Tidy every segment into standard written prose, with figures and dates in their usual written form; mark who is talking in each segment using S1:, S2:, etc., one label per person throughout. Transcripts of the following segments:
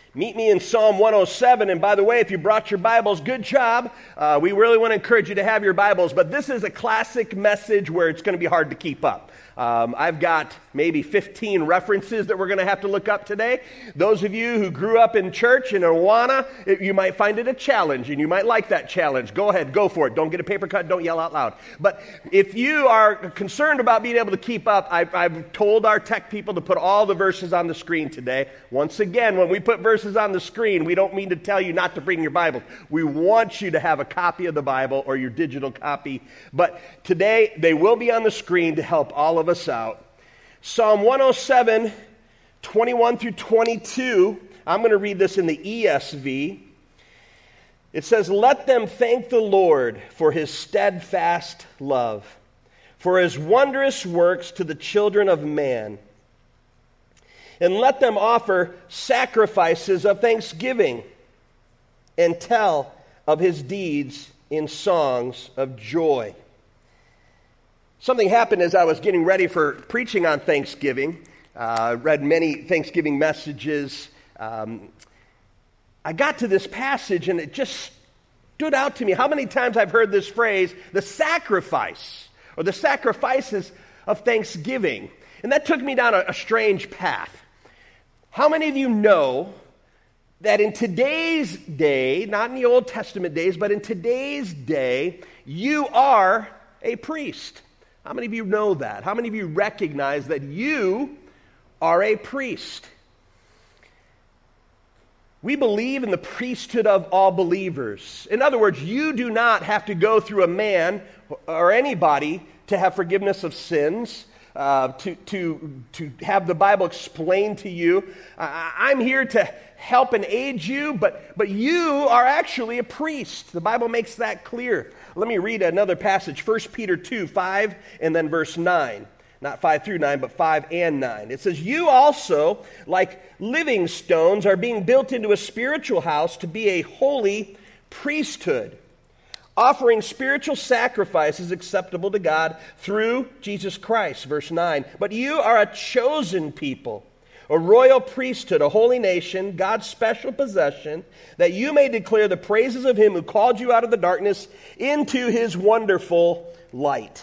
S1: Meet me in Psalm 107. And by the way, if you brought your Bibles, good job. We really want to encourage you to have your Bibles. But this is a classic message where it's going to be hard to keep up. I've got maybe 15 references that we're going to have to look up today. Those of you who grew up in church in Awana, you might find it a challenge, and you might like that challenge. Go ahead, go for it. Don't get a paper cut, don't yell out loud. But if you are concerned about being able to keep up, I've told our tech people to put all the verses on the screen today. Once again, when we put verses on the screen, we don't mean to tell you not to bring your Bible. We want you to have a copy of the Bible or your digital copy. But today, they will be on the screen to help all of us out. Psalm 107, 21 through 22. I'm going to read this in the ESV. It says, "Let them thank the Lord for his steadfast love, for his wondrous works to the children of man. And let them offer sacrifices of thanksgiving and tell of his deeds in songs of joy." Something happened as I was getting ready for preaching on Thanksgiving. Read many Thanksgiving messages. I got to this passage and it just stood out to me how many times I've heard this phrase, the sacrifice, or the sacrifices of Thanksgiving. And that took me down a strange path. How many of you know that in today's day, not in the Old Testament days, but in today's day, you are a priest? How many of you know that? How many of you recognize that you are a priest? We believe in the priesthood of all believers. In other words, you do not have to go through a man or anybody to have forgiveness of sins, to have the Bible explained to you. I'm here to help and aid you, but you are actually a priest. The Bible makes that clear. Let me read another passage, 1 Peter 2, 5, and then verse 9. Not 5 through 9, but 5 and 9. It says, "You also, like living stones, are being built into a spiritual house to be a holy priesthood, offering spiritual sacrifices acceptable to God through Jesus Christ." Verse 9, "But you are a chosen people, a royal priesthood, a holy nation, God's special possession, that you may declare the praises of him who called you out of the darkness into his wonderful light."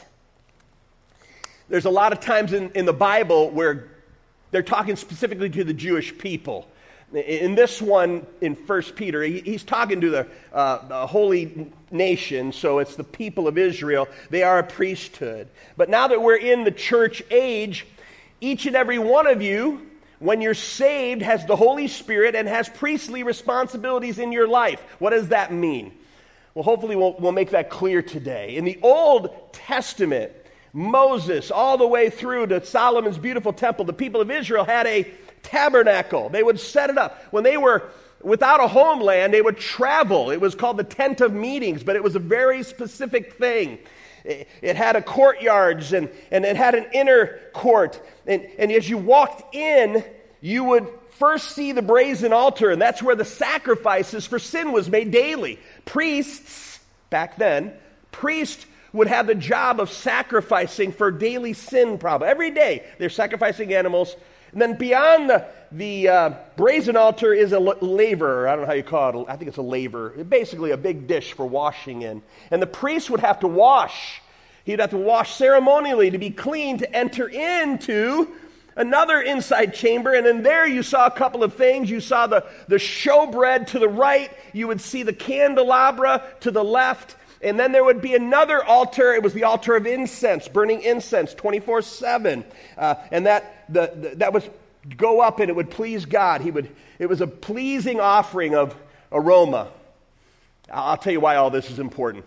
S1: There's a lot of times in the Bible where they're talking specifically to the Jewish people. In this one, in 1 Peter, he's talking to the holy nation, so it's the people of Israel. They are a priesthood. But now that we're in the church age, each and every one of you, when you're saved, has the Holy Spirit and has priestly responsibilities in your life. What does that mean? Well, hopefully we'll make that clear today. In the Old Testament, Moses, all the way through to Solomon's beautiful temple, the people of Israel had a tabernacle. They would set it up. When they were without a homeland, they would travel. It was called the tent of meetings, but it was a very specific thing. It had a courtyards and it had an inner court. And as you walked in, you would first see the brazen altar, and that's where the sacrifices for sin was made daily. Priests, back then, priests would have the job of sacrificing for daily sin problem. Every day, they're sacrificing animals. And then beyond the brazen altar is a laver. I don't know how you call it. I think it's a laver. Basically a big dish for washing in. And the priest would have to wash. He'd have to wash ceremonially to be clean to enter into another inside chamber. And in there you saw a couple of things. You saw the showbread to the right. You would see the candelabra to the left. And then there would be another altar. It was the altar of incense, burning incense 24/7. And that would go up and it would please God. It was a pleasing offering of aroma. I'll tell you why all this is important.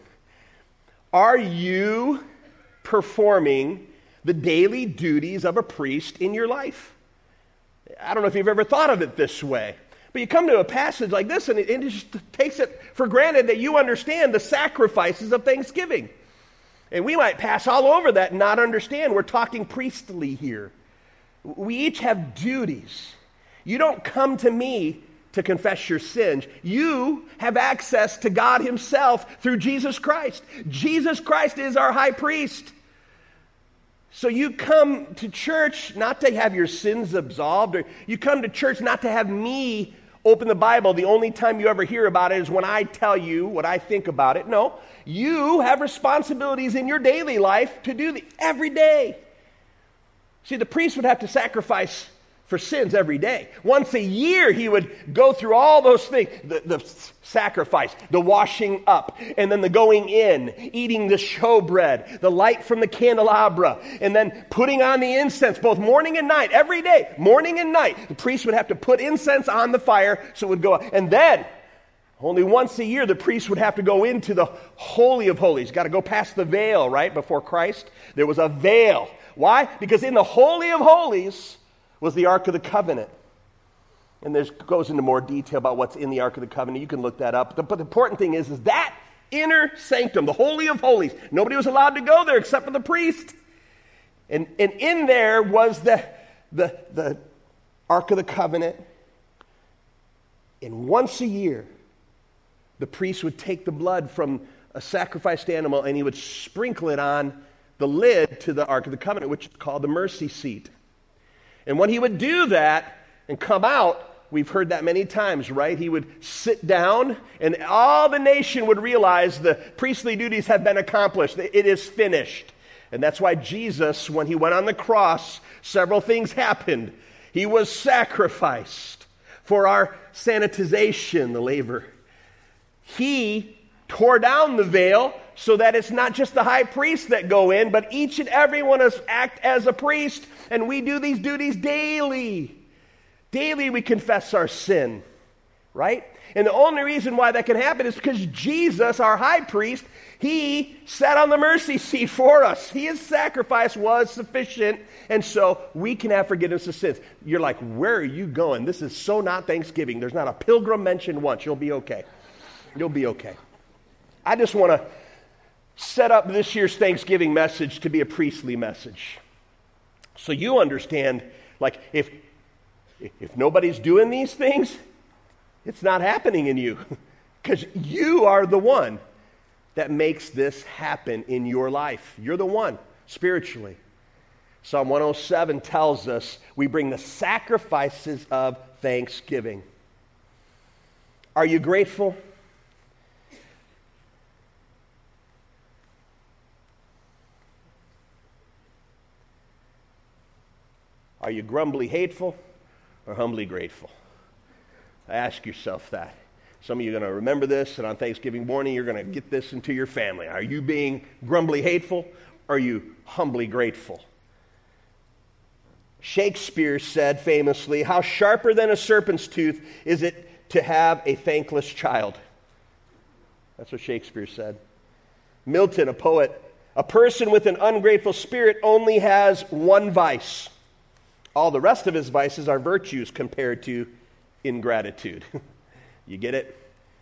S1: Are you performing the daily duties of a priest in your life? I don't know if you've ever thought of it this way. But you come to a passage like this, and it just takes it for granted that you understand the sacrifices of Thanksgiving. And we might pass all over that and not understand. We're talking priestly here. We each have duties. You don't come to me to confess your sins. You have access to God himself through Jesus Christ. Jesus Christ is our high priest. So you come to church not to have your sins absolved, or you come to church not to have me open the Bible, the only time you ever hear about it is when I tell you what I think about it. No, you have responsibilities in your daily life to do every day. See, the priest would have to sacrifice for sins every day. Once a year, he would go through all those things, the sacrifice, the washing up, and then the going in, eating the showbread, the light from the candelabra, and then putting on the incense, both morning and night, every day, morning and night. The priest would have to put incense on the fire so it would go up. And then, only once a year, the priest would have to go into the Holy of Holies. Got to go past the veil, right? Before Christ, there was a veil. Why? Because in the Holy of Holies was the Ark of the Covenant. And there's goes into more detail about what's in the Ark of the Covenant. You can look that up. But the important thing is that inner sanctum, the Holy of Holies, nobody was allowed to go there except for the priest. And in there was the Ark of the Covenant. And once a year, the priest would take the blood from a sacrificed animal and he would sprinkle it on the lid to the Ark of the Covenant, which is called the mercy seat. And when he would do that and come out, we've heard that many times, right? He would sit down and all the nation would realize the priestly duties have been accomplished. It is finished. And that's why Jesus, when he went on the cross, several things happened. He was sacrificed for our sanitization, the laver. He tore down the veil so that it's not just the high priests that go in, but each and every one of us act as a priest, and we do these duties daily. Daily we confess our sin, right? And the only reason why that can happen is because Jesus, our high priest, he sat on the mercy seat for us. His sacrifice was sufficient, and so we can have forgiveness of sins. You're like, where are you going? This is so not Thanksgiving. There's not a pilgrim mentioned once. You'll be okay. You'll be okay. I just want to set up this year's Thanksgiving message to be a priestly message. So you understand, like, if nobody's doing these things, it's not happening in you. Because you are the one that makes this happen in your life. You're the one, spiritually. Psalm 107 tells us we bring the sacrifices of thanksgiving. Are you grateful? Are you grumbly hateful or humbly grateful? Ask yourself that. Some of you are going to remember this, and on Thanksgiving morning, you're going to get this into your family. Are you being grumbly hateful, or are you humbly grateful? Shakespeare said famously, "How sharper than a serpent's tooth is it to have a thankless child?" That's what Shakespeare said. Milton, a poet, "A person with an ungrateful spirit only has one vice. All the rest of his vices are virtues compared to ingratitude." You get it?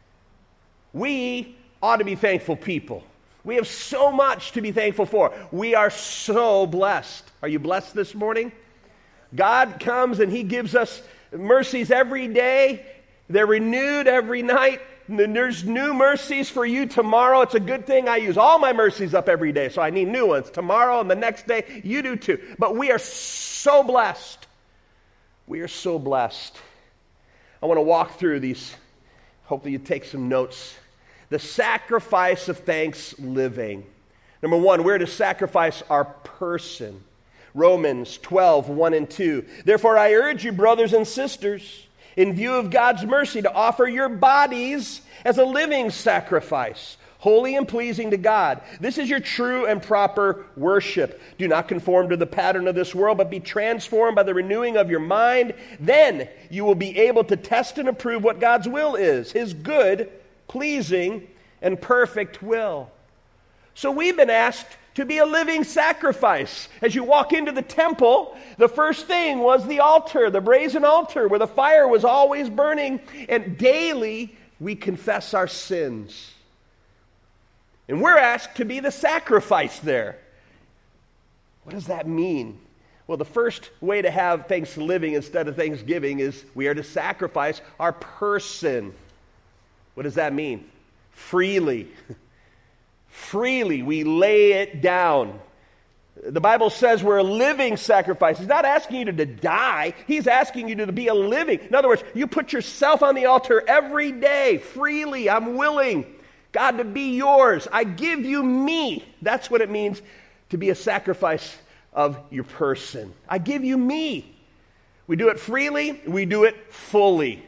S1: We ought to be thankful people. We have so much to be thankful for. We are so blessed. Are you blessed this morning? God comes and he gives us mercies every day. They're renewed every night. There's new mercies for you tomorrow. It's a good thing I use all my mercies up every day, so I need new ones. Tomorrow and the next day, you do too. But we are so blessed. We are so blessed. I want to walk through these. Hopefully you take some notes. The sacrifice of thanks living. Number one, we're to sacrifice our person. Romans 12, 1 and 2. Therefore I urge you, brothers and sisters, in view of God's mercy, to offer your bodies as a living sacrifice, holy and pleasing to God. This is your true and proper worship. Do not conform to the pattern of this world, but be transformed by the renewing of your mind. Then you will be able to test and approve what God's will is, his good, pleasing, and perfect will. So we've been asked to be a living sacrifice. As you walk into the temple, the first thing was the altar, the brazen altar, where the fire was always burning, and daily we confess our sins. And we're asked to be the sacrifice there. What does that mean? Well, the first way to have Thanksgiving instead of Thanksgiving is we are to sacrifice our person. What does that mean? Freely. Freely, we lay it down. The Bible says we're a living sacrifice. He's not asking you to die. He's asking you to be a living. In other words, you put yourself on the altar every day, freely. I'm willing, God, to be yours. I give you me. That's what it means to be a sacrifice of your person. I give you me. We do it freely. We do it fully.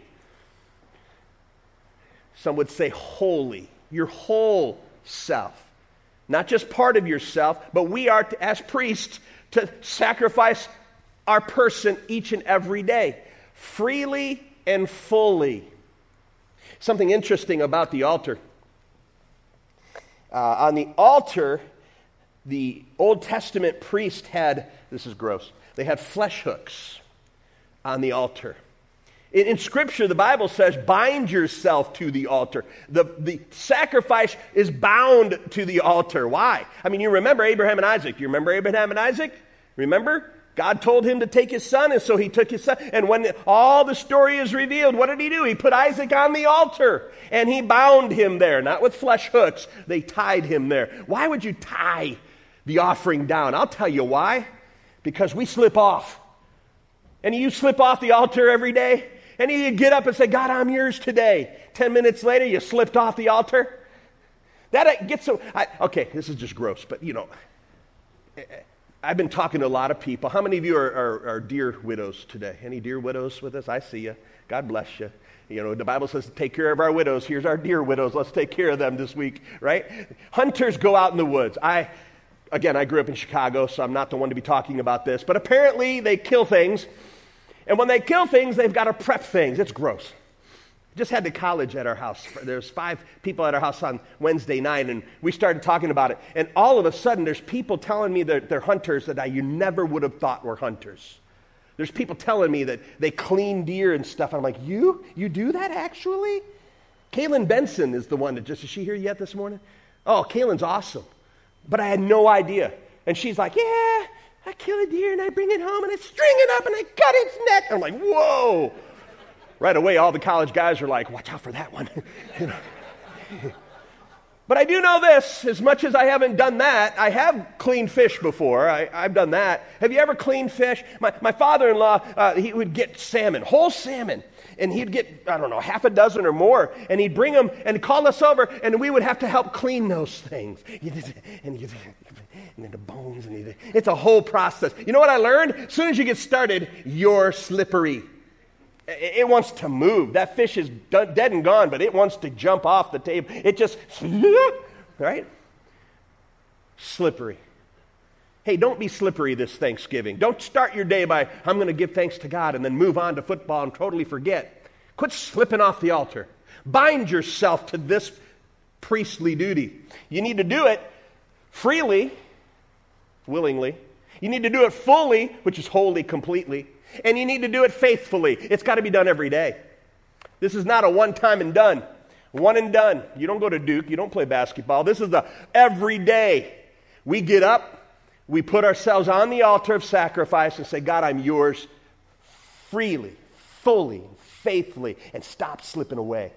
S1: Some would say wholly. Your whole self. Not just part of yourself, but we are, as priests, to sacrifice our person each and every day. Freely and fully. Something interesting about the altar. On the altar, the Old Testament priest had, this is gross, they had flesh hooks on the altar. In Scripture, the Bible says, bind yourself to the altar. The sacrifice is bound to the altar. Why? I mean, you remember Abraham and Isaac. Do you remember Abraham and Isaac? Remember? God told him to take his son, and so he took his son. And when all the story is revealed, what did he do? He put Isaac on the altar, and he bound him there, not with flesh hooks. They tied him there. Why would you tie the offering down? I'll tell you why. Because we slip off. And you slip off the altar every day. And you get up and say, God, I'm yours today. 10 minutes later, you slipped off the altar. That gets so... okay, this is just gross, but I've been talking to a lot of people. How many of you are dear widows today? Any dear widows with us? I see you. God bless you. You know, the Bible says to take care of our widows. Here's our dear widows. Let's take care of them this week, right? Hunters go out in the woods. I grew up in Chicago, so I'm not the one to be talking about this, but apparently they kill things. And when they kill things, they've got to prep things. It's gross. Just had to college at our house. There's 5 people at our house on Wednesday night, and we started talking about it. And all of a sudden, there's people telling me that they're hunters that you never would have thought were hunters. There's people telling me that they clean deer and stuff. I'm like, you do that actually? Kaylin Benson is the one that is she here yet this morning? Oh, Kaylin's awesome. But I had no idea. And she's like, yeah, I kill a deer and I bring it home and I string it up and I cut its neck. I'm like, whoa. Right away, all the college guys are like, watch out for that one. But I do know this, as much as I haven't done that, I have cleaned fish before. I've done that. Have you ever cleaned fish? My father-in-law, he would get salmon, whole salmon. And he'd get, I don't know, half a dozen or more. And he'd bring them and call us over, and we would have to help clean those things. And then the bones, it's a whole process. You know what I learned? As soon as you get started, you're slippery. It wants to move. That fish is dead and gone, but it wants to jump off the table. It just, right? Slippery. Hey, don't be slippery this Thanksgiving. Don't start your day by, I'm going to give thanks to God, and then move on to football and totally forget. Quit slipping off the altar. Bind yourself to this priestly duty. You need to do it freely, willingly. You need to do it fully, which is wholly, completely. And you need to do it faithfully. It's got to be done every day. This is not a one-time and done. One and done. You don't go to Duke. You don't play basketball. This is the every day. We get up. We put ourselves on the altar of sacrifice and say, God, I'm yours freely, fully, faithfully, and stop slipping away.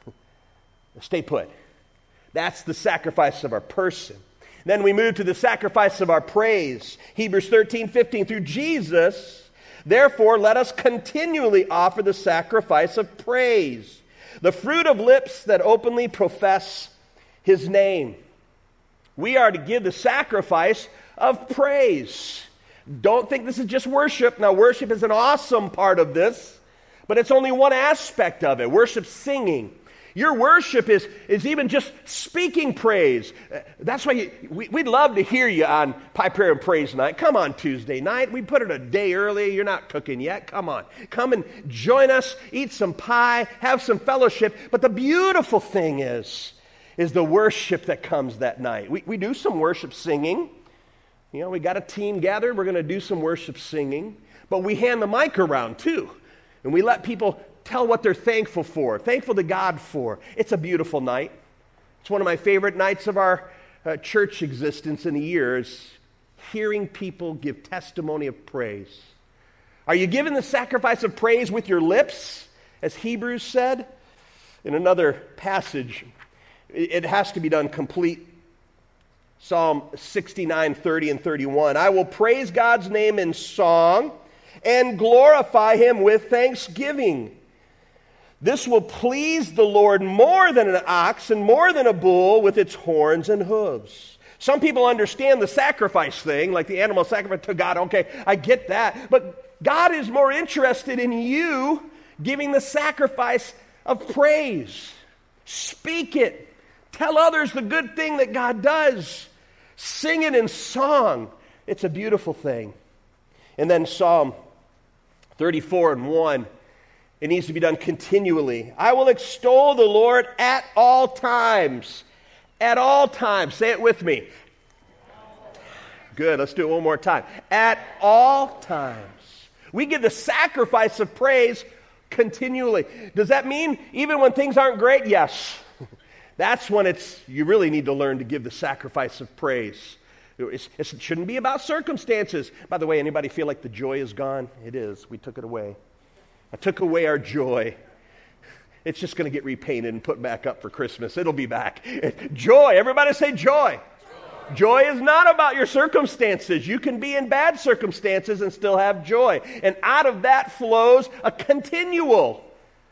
S1: Stay put. That's the sacrifice of our person. Then we move to the sacrifice of our praise. Hebrews 13:15, through Jesus, therefore, let us continually offer the sacrifice of praise, the fruit of lips that openly profess his name. We are to give the sacrifice of praise. Don't think this is just worship. Now, worship is an awesome part of this, but it's only one aspect of it. Worship's singing. Your worship is even just speaking praise. That's why we'd love to hear you on Pie, Prayer, and Praise Night. Come on Tuesday night. We put it a day early. You're not cooking yet. Come on. Come and join us. Eat some pie. Have some fellowship. But the beautiful thing is the worship that comes that night. We do some worship singing. You know, we got a team gathered. We're going to do some worship singing. But we hand the mic around too. And we let people tell what they're thankful for, thankful to God for. It's a beautiful night. It's one of my favorite nights of our church existence in the years, hearing people give testimony of praise. Are you giving the sacrifice of praise with your lips, as Hebrews said? In another passage, it has to be done complete Psalm 69, 30 and 31. I will praise God's name in song and glorify him with thanksgiving. This will please the Lord more than an ox and more than a bull with its horns and hooves. Some people understand the sacrifice thing, like the animal sacrifice to God. Okay, I get that. But God is more interested in you giving the sacrifice of praise. Speak it. Tell others the good thing that God does. Sing it in song. It's a beautiful thing. And then Psalm 34 and 1. It needs to be done continually. I will extol the Lord at all times. At all times. Say it with me. Good. Let's do it one more time. At all times. We give the sacrifice of praise continually. Does that mean even when things aren't great? Yes. That's when you really need to learn to give the sacrifice of praise. It shouldn't be about circumstances. By the way, anybody feel like the joy is gone? It is. We took it away. I took away our joy. It's just going to get repainted and put back up for Christmas. It'll be back. Joy. Everybody say joy. Joy is not about your circumstances. You can be in bad circumstances and still have joy. And out of that flows a continual,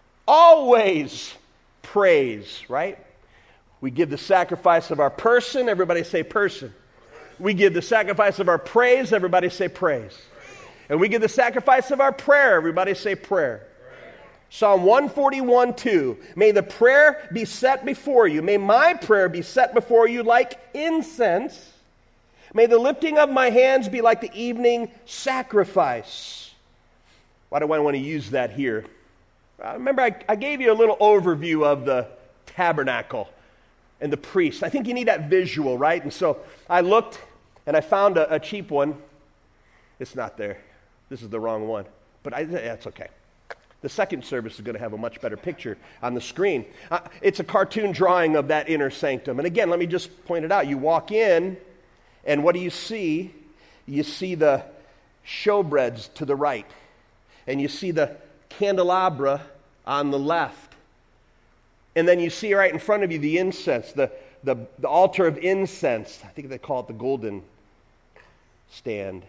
S1: always praise, right? We give the sacrifice of our person. Everybody say person. We give the sacrifice of our praise. Everybody say praise. And we give the sacrifice of our prayer. Everybody say prayer. Psalm 141:2. May the prayer be set before you. May my prayer be set before you like incense. May the lifting of my hands be like the evening sacrifice. Why do I want to use that here? Remember, I gave you a little overview of the tabernacle and the priest. I think you need that visual, right? And so I looked and I found a cheap one. It's not there. This is the wrong one. But that's okay. The second service is going to have a much better picture on the screen. It's a cartoon drawing of that inner sanctum. And again, let me just point it out. You walk in, and what do you see? You see the showbreads to the right. And you see the candelabra on the left. And then you see right in front of you the incense, the altar of incense. I think they call it the golden stand.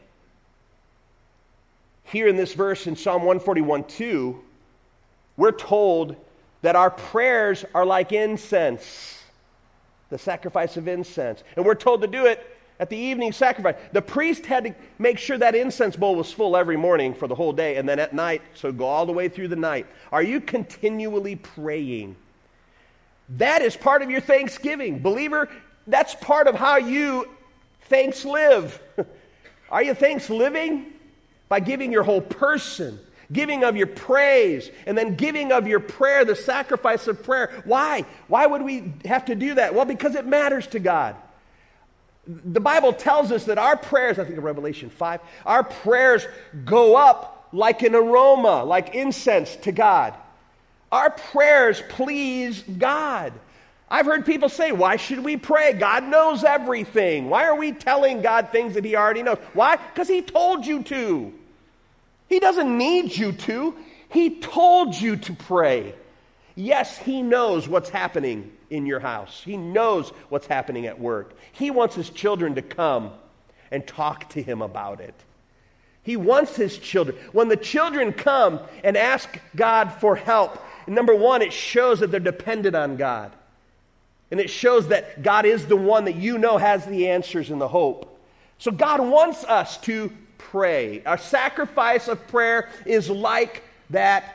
S1: Here in this verse in Psalm 141:2, we're told that our prayers are like incense, the sacrifice of incense. And we're told to do it at the evening sacrifice. The priest had to make sure that incense bowl was full every morning for the whole day, and then at night, so go all the way through the night. Are you continually praying? That is part of your thanksgiving. Believer, that's part of how you thanks live. Are you thanks living? By giving your whole person, giving of your praise, and then giving of your prayer, the sacrifice of prayer. Why? Why would we have to do that? Well, because it matters to God. The Bible tells us that our prayers, I think in Revelation 5, our prayers go up like an aroma, like incense to God. Our prayers please God. I've heard people say, why should we pray? God knows everything. Why are we telling God things that he already knows? Why? Because he told you to. He doesn't need you to. He told you to pray. Yes, he knows what's happening in your house. He knows what's happening at work. He wants his children to come and talk to him about it. He wants his children. When the children come and ask God for help, number one, it shows that they're dependent on God. And it shows that God is the one that you know has the answers and the hope. So God wants us to pray. Our sacrifice of prayer is like that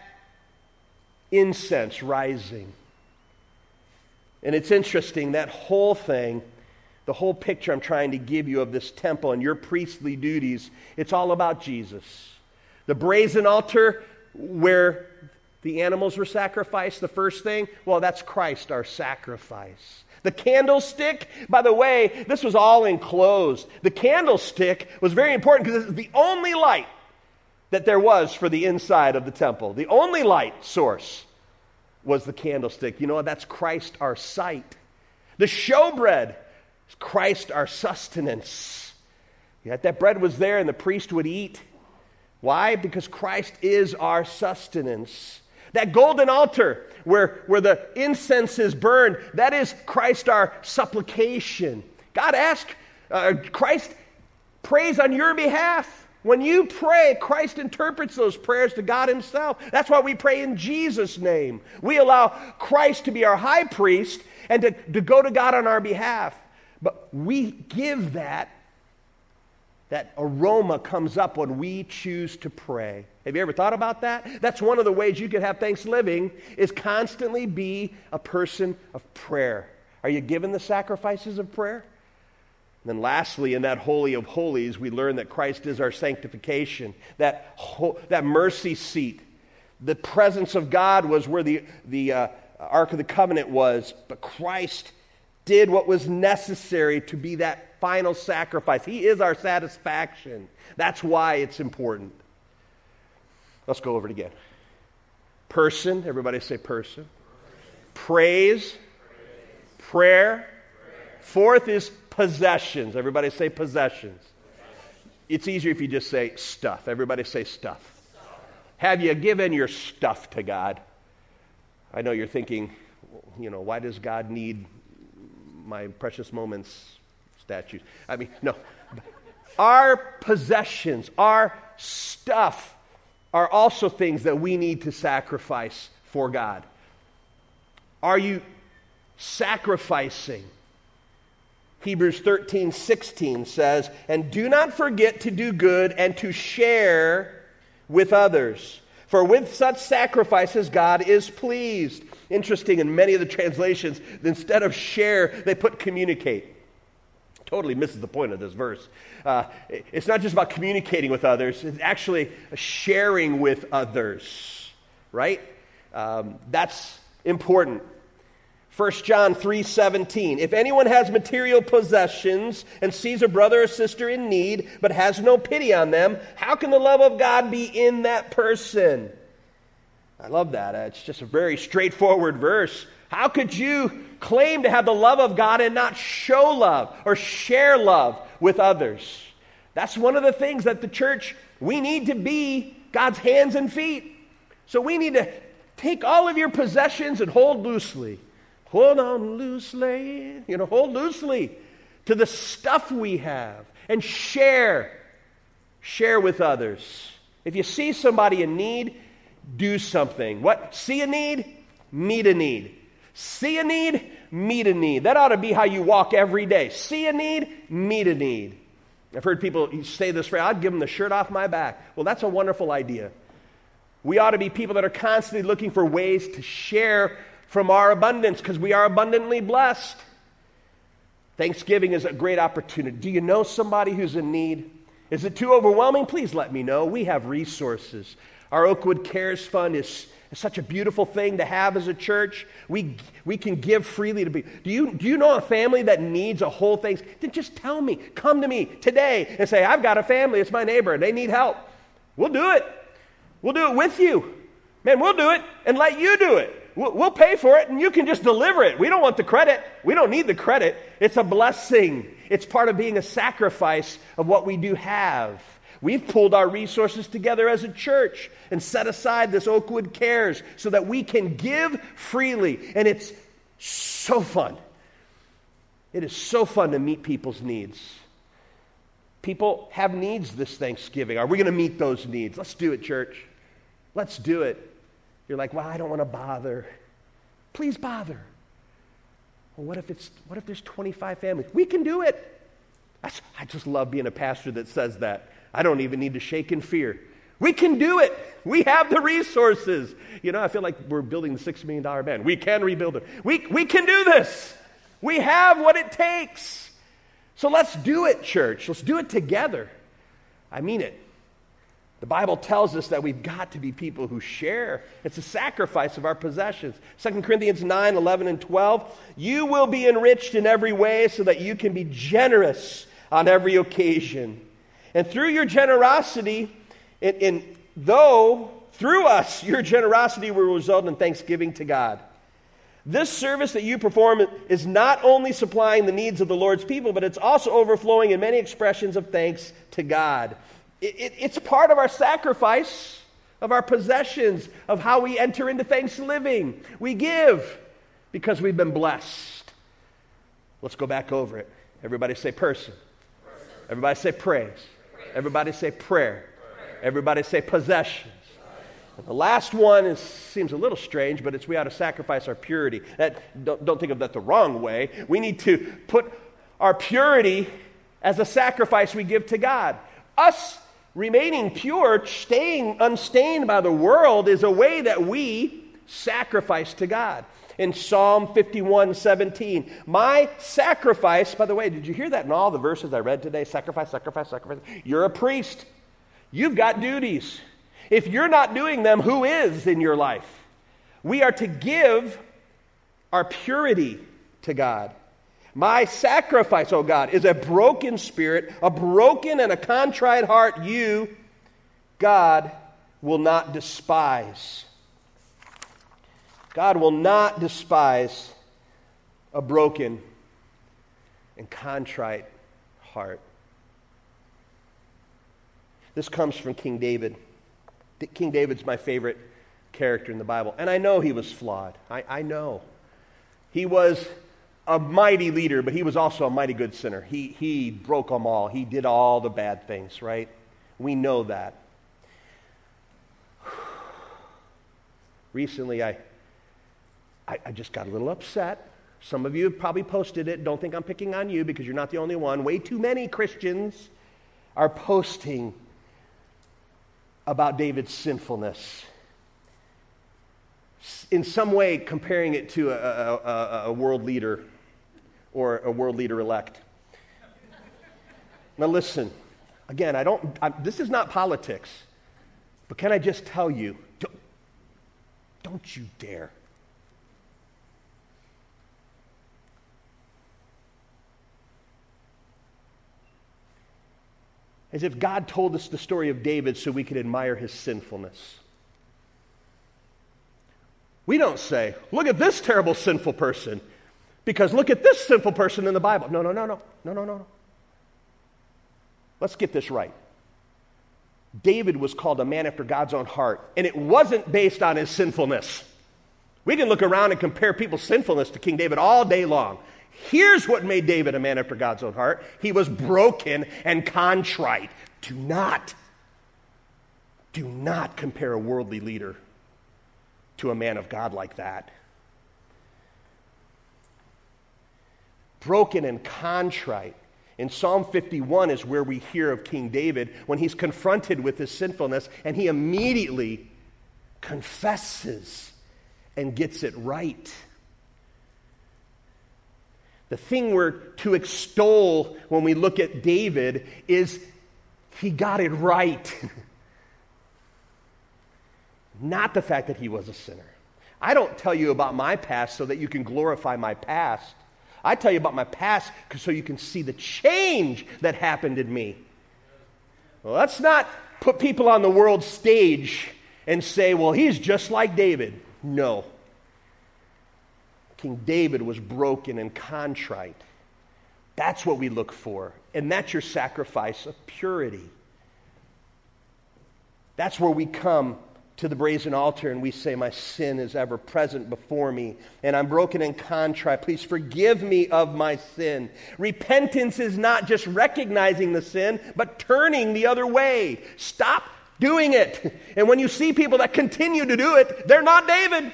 S1: incense rising. And it's interesting, that whole thing, the whole picture I'm trying to give you of this temple and your priestly duties, it's all about Jesus. The brazen altar where the animals were sacrificed, the first thing, well, that's Christ, our sacrifice. The candlestick, by the way, this was all enclosed. The candlestick was very important because it's the only light that there was for the inside of the temple. The only light source was the candlestick. You know, that's Christ, our sight. The showbread is Christ, our sustenance. Yet that bread was there and the priest would eat. Why? Because Christ is our sustenance. That golden altar where the incense is burned, that is Christ our supplication. Christ prays on your behalf. When you pray, Christ interprets those prayers to God himself. That's why we pray in Jesus' name. We allow Christ to be our high priest and to go to God on our behalf. But we give that aroma comes up when we choose to pray. Have you ever thought about that? That's one of the ways you can have Thanksgiving, is constantly be a person of prayer. Are you given the sacrifices of prayer? And then lastly, in that Holy of Holies, we learn that Christ is our sanctification, that mercy seat. The presence of God was where the Ark of the Covenant was, but Christ did what was necessary to be that final sacrifice. He is our satisfaction. That's why it's important. Let's go over it again. Person, everybody say person. Praise, prayer. Fourth is possessions. Everybody say possessions. It's easier if you just say stuff. Everybody say stuff. Have you given your stuff to God? I know you're thinking, why does God need my precious moments statues? I mean, no. Our possessions, our stuff are also things that we need to sacrifice for God. Are you sacrificing? Hebrews 13:16 says, "And do not forget to do good and to share with others. For with such sacrifices God is pleased." Interesting, in many of the translations, instead of share, they put communicate. Totally misses the point of this verse. It's not just about communicating with others, it's actually sharing with others, right? That's important. 1 John 3:17, "If anyone has material possessions and sees a brother or sister in need, but has no pity on them, how can the love of God be in that person?" I love that. It's just a very straightforward verse. How could you claim to have the love of God and not show love or share love with others? That's one of the things that the church, we need to be God's hands and feet. So we need to take all of your possessions and hold loosely. Hold on loosely, hold loosely to the stuff we have and share with others. If you see somebody in need, do something. What? See a need? Meet a need. See a need? Meet a need. That ought to be how you walk every day. See a need? Meet a need. I've heard people say this phrase, "I'd give them the shirt off my back." Well, that's a wonderful idea. We ought to be people that are constantly looking for ways to share from our abundance, because we are abundantly blessed. Thanksgiving is a great opportunity. Do you know somebody who's in need? Is it too overwhelming? Please let me know. We have resources. Our Oakwood Cares Fund is such a beautiful thing to have as a church. We can give freely to people. Do you know a family that needs a whole thing? Then just tell me. Come to me today and say, "I've got a family. It's my neighbor, and they need help." We'll do it. We'll do it with you. Man, we'll do it and let you do it. We'll pay for it, and you can just deliver it. We don't want the credit. We don't need the credit. It's a blessing. It's part of being a sacrifice of what we do have. We've pulled our resources together as a church and set aside this Oakwood Cares so that we can give freely. And it's so fun. It is so fun to meet people's needs. People have needs this Thanksgiving. Are we going to meet those needs? Let's do it, church. Let's do it. You're like, "Well, I don't want to bother." Please bother. Well, what if there's 25 families? We can do it. I just love being a pastor that says that. I don't even need to shake in fear. We can do it. We have the resources. I feel like we're building the $6 million band. We can rebuild it. We can do this. We have what it takes. So let's do it, church. Let's do it together. I mean it. The Bible tells us that we've got to be people who share. It's a sacrifice of our possessions. 2 Corinthians 9, 11, and 12. "You will be enriched in every way so that you can be generous on every occasion. And through your generosity, through us, your generosity will result in thanksgiving to God. This service that you perform is not only supplying the needs of the Lord's people, but it's also overflowing in many expressions of thanks to God." It's part of our sacrifice, of our possessions, of how we enter into Thanksgiving. We give because we've been blessed. Let's go back over it. Everybody say person. Everybody say praise. Everybody say prayer. Everybody say possessions. And the last one seems a little strange, but it's we ought to sacrifice our purity. Don't think of that the wrong way. We need to put our purity as a sacrifice we give to God. Us remaining pure, staying unstained by the world, is a way that we sacrifice to God. In Psalm 51:17, my sacrifice, by the way, did you hear that in all the verses I read today? Sacrifice, sacrifice, sacrifice. You're a priest. You've got duties. If you're not doing them, who is in your life? We are to give our purity to God. My sacrifice, oh God, is a broken spirit, a broken and a contrite heart. You, God, will not despise. God will not despise a broken and contrite heart. This comes from King David. King David's my favorite character in the Bible. And I know he was flawed. I know. He was a mighty leader, but he was also a mighty good sinner. He broke them all. He did all the bad things, right? We know that. Recently, I just got a little upset. Some of you have probably posted it. Don't think I'm picking on you because you're not the only one. Way too many Christians are posting about David's sinfulness. In some way comparing it to a world leader or a world leader elect. Now listen, again, this is not politics, but can I just tell you, don't you dare. As if God told us the story of David so we could admire his sinfulness. We don't say, look at this terrible sinful person, because look at this sinful person in the Bible. No. Let's get this right. David was called a man after God's own heart, and it wasn't based on his sinfulness. We can look around and compare people's sinfulness to King David all day long. Here's what made David a man after God's own heart. He was broken and contrite. Do not compare a worldly leader to a man of God like that. Broken and contrite. In Psalm 51 is where we hear of King David when he's confronted with his sinfulness and he immediately confesses and gets it right. The thing we're to extol when we look at David is he got it right. Not the fact that he was a sinner. I don't tell you about my past so that you can glorify my past. I tell you about my past so you can see the change that happened in me. Well, let's not put people on the world stage and say, well, he's just like David. No. King David was broken and contrite. That's what we look for. And that's your sacrifice of purity. That's where we come to the brazen altar and we say, my sin is ever present before me, and I'm broken and contrite. Please forgive me of my sin. Repentance is not just recognizing the sin, but turning the other way. Stop doing it. And when you see people that continue to do it, they're not David.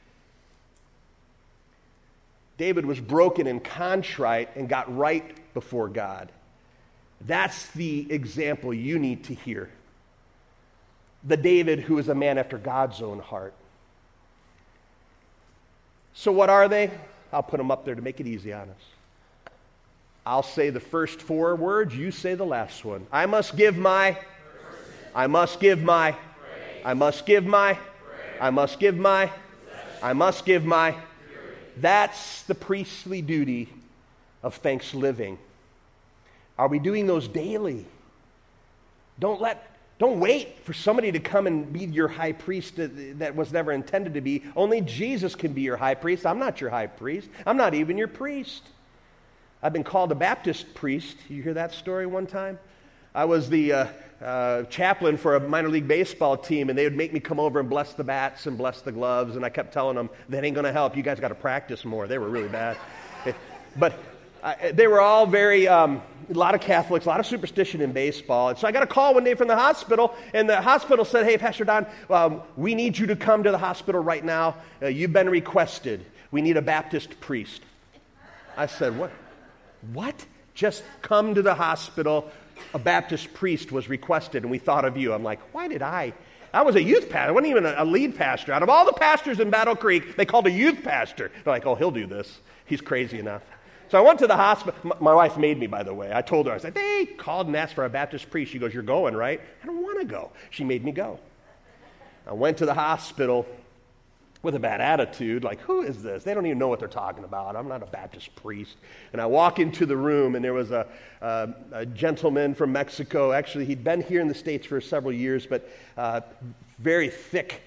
S1: David was broken and contrite and got right before God. That's the example you need to hear. The David who is a man after God's own heart. So what are they? I'll put them up there to make it easy on us. I'll say the first four words, you say the last one. I must give my, I must give my, I must give my, I must give my, I must give my. That's the priestly duty of thanks living. Are we doing those daily? Don't wait for somebody to come and be your high priest that was never intended to be. Only Jesus can be your high priest. I'm not your high priest. I'm not even your priest. I've been called a Baptist priest. You hear that story one time? I was the chaplain for a minor league baseball team, and they would make me come over and bless the bats and bless the gloves, and I kept telling them, that ain't going to help. You guys got to practice more. They were really bad. But they were all very, a lot of Catholics, a lot of superstition in baseball. And so I got a call one day from the hospital, and the hospital said, hey, Pastor Don, we need you to come to the hospital right now. You've been requested. We need a Baptist priest. I said, what? What? Just come to the hospital. A Baptist priest was requested, and we thought of you. I'm like, why did I was a youth pastor. I wasn't even a lead pastor. Out of all the pastors in Battle Creek, they called a youth pastor. They're like, oh, he'll do this. He's crazy enough. So I went to the hospital. My wife made me, by the way. I told her, I said, they called and asked for a Baptist priest. She goes, you're going, right? I don't want to go. She made me go. I went to the hospital with a bad attitude, like, who is this? They don't even know what they're talking about. I'm not a Baptist priest. And I walk into the room, and there was a gentleman from Mexico. Actually, he'd been here in the States for several years, but very thick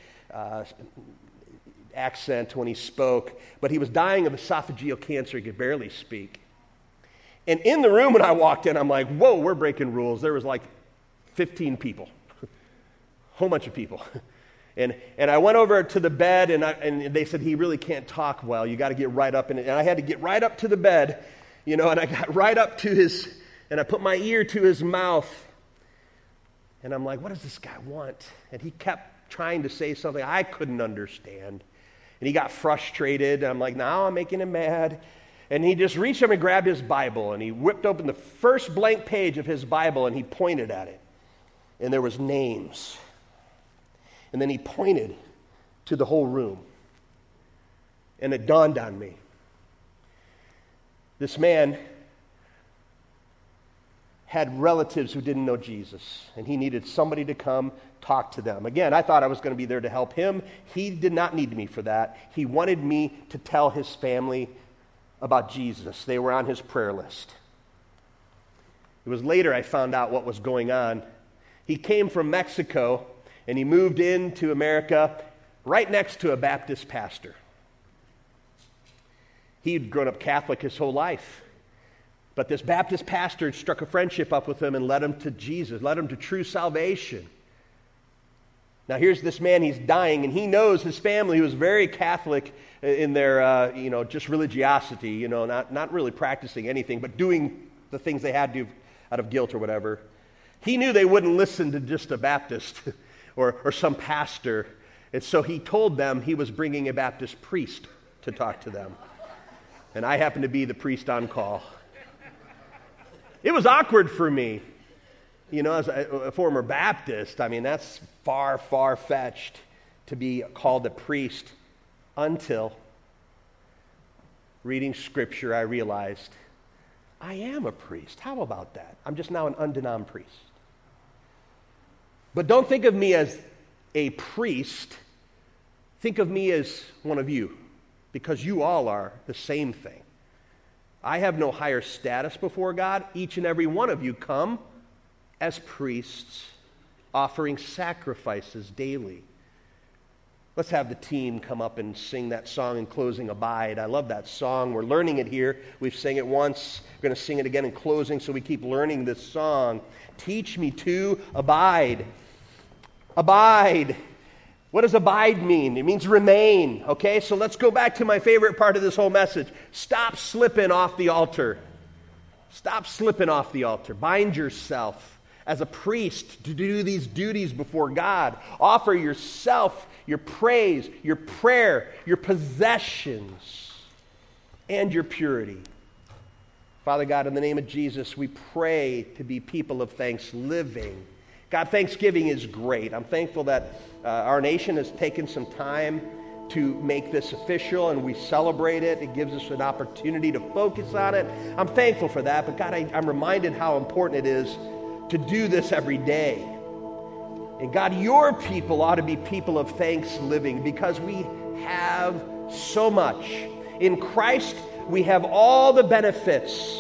S1: accent when he spoke. But he was dying of esophageal cancer. He could barely speak. And in the room when I walked in, I'm like, whoa, we're breaking rules. There was like 15 people, a whole bunch of people. And I went over to the bed, and they said, he really can't talk well. You got to get right up in it. And I had to get right up to the bed, and I got right up to his, and I put my ear to his mouth. And I'm like, what does this guy want? And he kept trying to say something I couldn't understand. And he got frustrated, and I'm like, now I'm making him mad. And he just reached up and grabbed his Bible, and he whipped open the first blank page of his Bible, and he pointed at it. And there was names. And then he pointed to the whole room. And it dawned on me. This man had relatives who didn't know Jesus, and he needed somebody to come talk to them. Again, I thought I was going to be there to help him. He did not need me for that. He wanted me to tell his family about Jesus. They were on his prayer list. It was later I found out what was going on. He came from Mexico, and he moved into America right next to a Baptist pastor. He'd grown up Catholic his whole life. But this Baptist pastor had struck a friendship up with him and led him to Jesus, led him to true salvation. Now here's this man, he's dying, and he knows his family, who was very Catholic in their, just religiosity, not really practicing anything, but doing the things they had to out of guilt or whatever. He knew they wouldn't listen to just a Baptist or some pastor. And so he told them he was bringing a Baptist priest to talk to them. And I happened to be the priest on call. It was awkward for me. As a former Baptist, that's far, far-fetched to be called a priest, until reading Scripture, I realized I am a priest. How about that? I'm just now an undenominated priest. But don't think of me as a priest. Think of me as one of you, because you all are the same thing. I have no higher status before God. Each and every one of you come as priests, offering sacrifices daily. Let's have the team come up and sing that song in closing, Abide. I love that song. We're learning it here. We've sang it once. We're going to sing it again in closing, so we keep learning this song. Teach me to abide. Abide. What does abide mean? It means remain, okay? So let's go back to my favorite part of this whole message. Stop slipping off the altar. Stop slipping off the altar. Bind yourself as a priest to do these duties before God. Offer yourself, your praise, your prayer, your possessions, and your purity. Father God, in the name of Jesus, we pray to be people of thanks living. God, Thanksgiving is great. I'm thankful that our nation has taken some time to make this official, and we celebrate it. It gives us an opportunity to focus on it. I'm thankful for that, but God, I'm reminded how important it is to do this every day. And God, your people ought to be people of thanks living, because we have so much. In Christ, we have all the benefits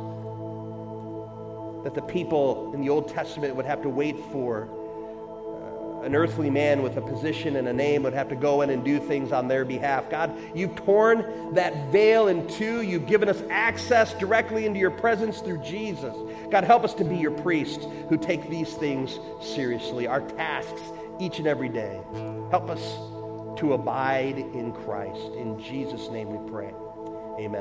S1: that the people in the Old Testament would have to wait for. An earthly man with a position and a name would have to go in and do things on their behalf. God, you've torn that veil in two. You've given us access directly into your presence through Jesus. God, help us to be your priests who take these things seriously, our tasks each and every day. Help us to abide in Christ. In Jesus' name we pray.